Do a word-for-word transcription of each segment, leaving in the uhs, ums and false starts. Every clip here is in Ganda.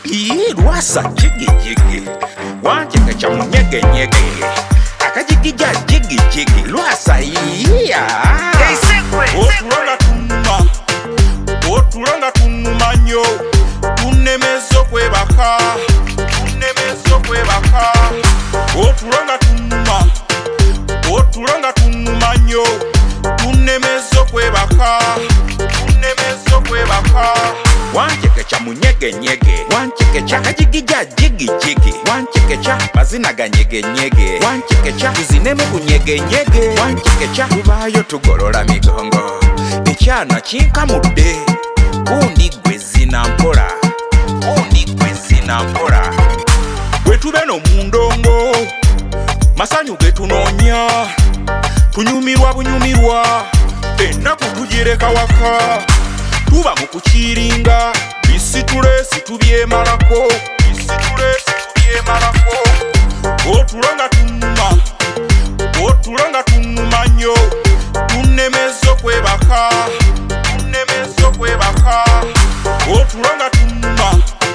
Ii Lwasa jigi jigi wanchekecha munyege nyege akajigija jigi jigi Lwasa iya otulonga tunuma otulonga tunuma nyo tunemezo kwebaka tunemezo kwebaka otulonga tunuma otulonga tunuma nyo tunemezo kwebaka tunemezo kwebaka wanchekecha munyege nyege wanchekecha kajigija jigi jigi wanchekecha mazina ga nyege nyege wanchekecha tuzinemu kunyege nyege wanchekecha tubayo tugolola migongo ekyana kinkamudde kundi gwe zina mpola kundi gwe zina mpola bwe tube no mundongo masanyu ge tunoonya tunyumirwa bunyumirwa ennaku tugireka waka tuba mu kukiringa bisitule situbyemalako bisitule situbyemalako otulonga tunuma otulonga tunuma nyo tunemezo kwebaka tunemezo kwebaka otulonga tunuma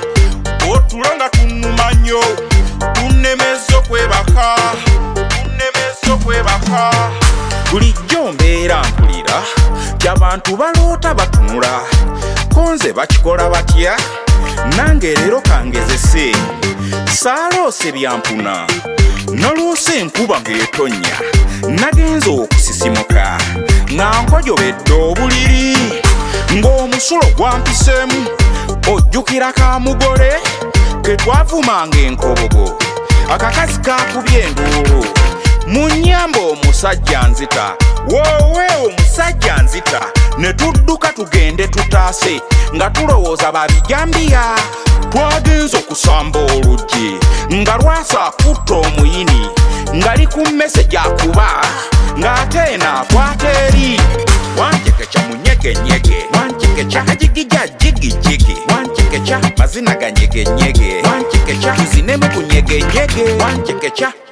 otulonga tunuma nyo tunemezo kwebaka tunemezo kwebaka bulijjo mbeera mpulira ky'abantu baloota batunula konze bakikola batya nange leero kangezese saaloose byampuna naloose enkuba ng'etonnya nagenze okusisimuka nga nkojobedde obuliri ng'omusulo gwampisemu ojjukira ka mugole ke twavumanga enkobogo akakazi kakubye enduulu munyamba omusajja nzita woowe omusajja nzita ne tudduka tugende tutaase nga tulowooza babijambiya twagenze okusamba oluggi nga Lwasa akutta omuyini ngali ku mmese gyakuba ng'ate eno akwata eri wanchekecha munyegenyege wanchekecha kajigija jigijigi wanchekecha mazina ga nyegenyege wanchekecha tuzinemu kunyegenyege wanchekecha